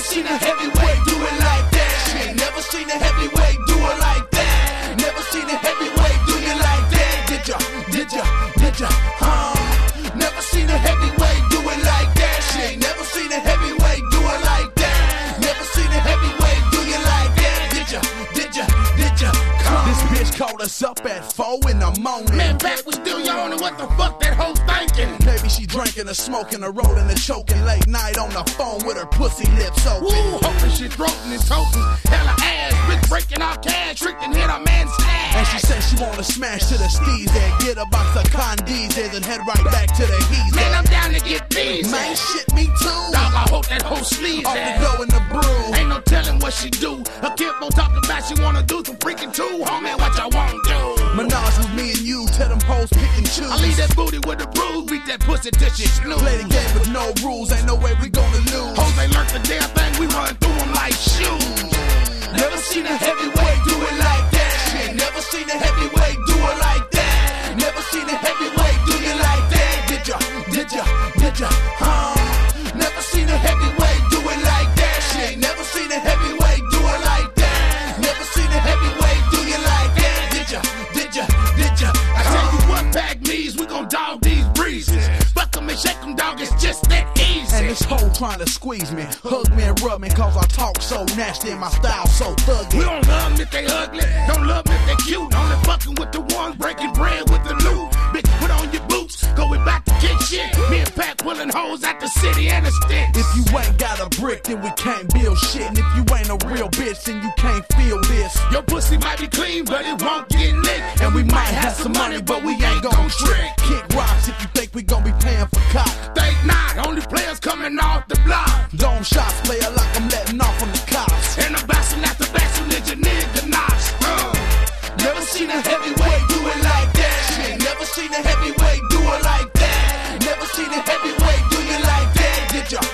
seen a heavyweight do it like that. She ain't never seen a heavyweight do it like that. Never seen a heavyweight do it like that. Did ya? Never seen a heavyweight do it like that. She ain't never seen a heavyweight do it like that. Never seen a heavyweight do it like that. Did ya? This bitch called us up at 4 in the morning. Man, back was still yawning. What the fuck that hoe thinking? Maybe she drinking or smoking or rolling and choking late night on the phone with her pussy lips open. Woo, hoping she throating and toting. Hella ass, bitch breaking out cash, tricked and hit her man's ass. And she said she wanna smash to the steez and get a box of condizes and head right back to the heat. Man, I'm down to get these. Man, shit, me too. Dog, I hope that hoe sleeves Off ass. the dough in the brew. Ain't no telling what she do. Her kid won't talk about she wanna do some freaking too. Homie, what you won't do? Menage with me and you, tell them hoes pick and choose. I leave that booty with the bruise, beat that pussy till she snooze. Play the game with no rules, ain't no way we gonna lose. Hoes ain't learned the damn thing, we run through them like shoes. Never seen a heavyweight do it like that. She ain't never seen a heavyweight do it like that. Never seen a heavyweight do it like that. Did ya? Never seen a heavyweight do it like that. She ain't never seen a heavyweight do it like that. Never seen a heavyweight do it like that. Did ya? I tell you what, bag me's, we gon' dog these breezes. Fuck them and shake them, dog, it's just that easy. And this hoe trying to squeeze me, hug me and rub me, cause I talk so nasty and my style so thuggy. We don't love them if they ugly, don't love them if they cute. Only fucking with the ones breaking bread with the loot. Bitch, put on your boots, go we back to kick shit. Me and Pat pulling hoes out the city and the sticks. If you ain't got a brick, then we can't build shit. And if you ain't a real bitch, then you can't feel this. Your pussy might be clean, but it won't get licked. And we might have some money, but we ain't gon' trick. Kick rocks if you think we gon' be paying for cock. Think not, only players coming off the block. Dome shots, player like I'm letting off on the cops. And I'm bouncing out the back, so let your nigga notch. Never seen a heavyweight do it like that. She ain't never seen a heavyweight do it like that. Never seen a heavyweight do it like that. Did ya?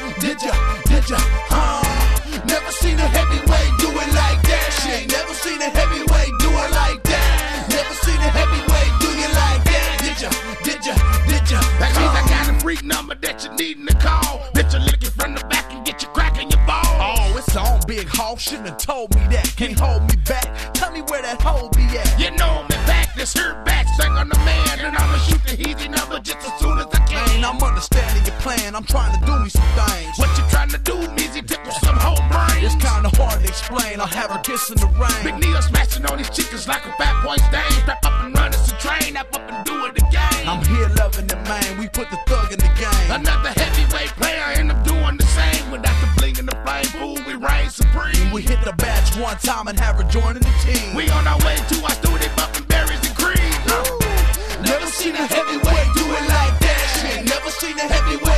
Never seen a heavyweight do it like that. She ain't never seen a heavyweight do it like that. Never seen a heavyweight do it like that. Did ya? That means I got a freak number that you needin' to call. Bitch, you lick it from the back and get you cracking your balls. Oh, it's on, big hoe. Shouldn't have told me that. Can't hold me back. Tell me where that hoe be at. You know me back, this here back, sing on the man. And I'ma shoot the easy number just as soon as I can. Man, I'm understanding your plan. I'm trying to do me some things. What you trying to do, Meezy? Tickle some whole brains. It's kinda hard to explain. I'll have her kissing the rain. Big Neo smashing on these chickens like a fat boy stain. Strap up and run, it's a train. Step up and do it again. I'm here loving it, man. We put the thug in the game. Another heavyweight player, and I'm doing the same. Without the bling and the flame, fool, we reign supreme. We hit the batch one time and have her joining the team. We on our way to our studio, bumping berries and cream. Never seen a heavyweight do it like that. She ain't never seen a heavyweight